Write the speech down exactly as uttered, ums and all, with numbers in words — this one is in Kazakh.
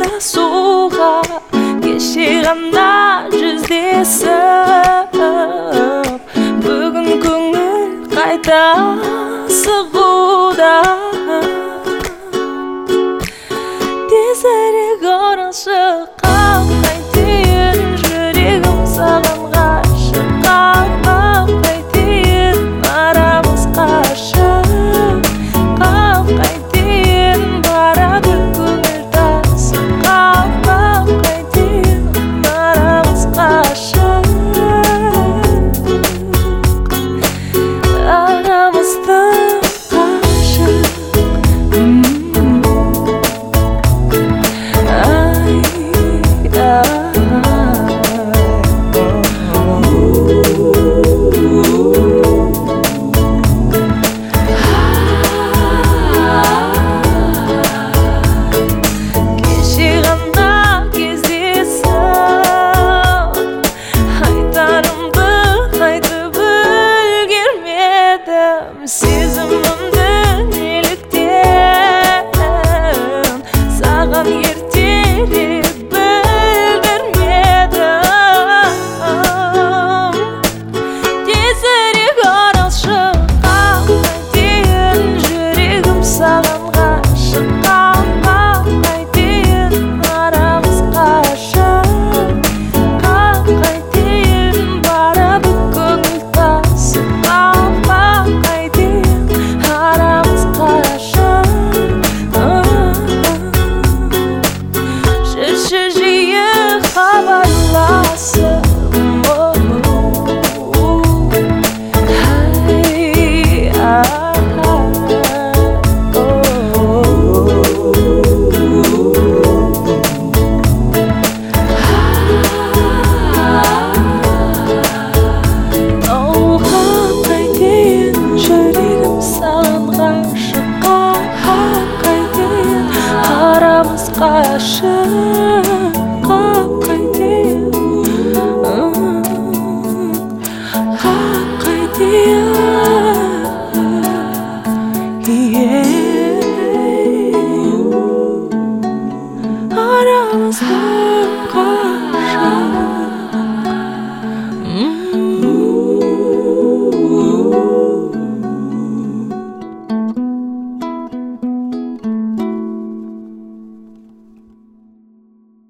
да суға кеше ғана жүздесіп бүгін көңіл қайта сығуда тезірек оралшы қайтейін жүрегім саған ғашық қайтейін арамыз қашық қайтейін барады көңіл тасып қайтейін арамыз қашық арамызды сезімімді неліктен саған ертерек білдірмедім тезірек оралшы қайтейін жүрегім саған ғашық қайтейін арамыз қашық қайтейін барады көңіл тасып жиі хабарласып қайтейін жүрегім саған ғашық қайтейін арамыз қашық yeah.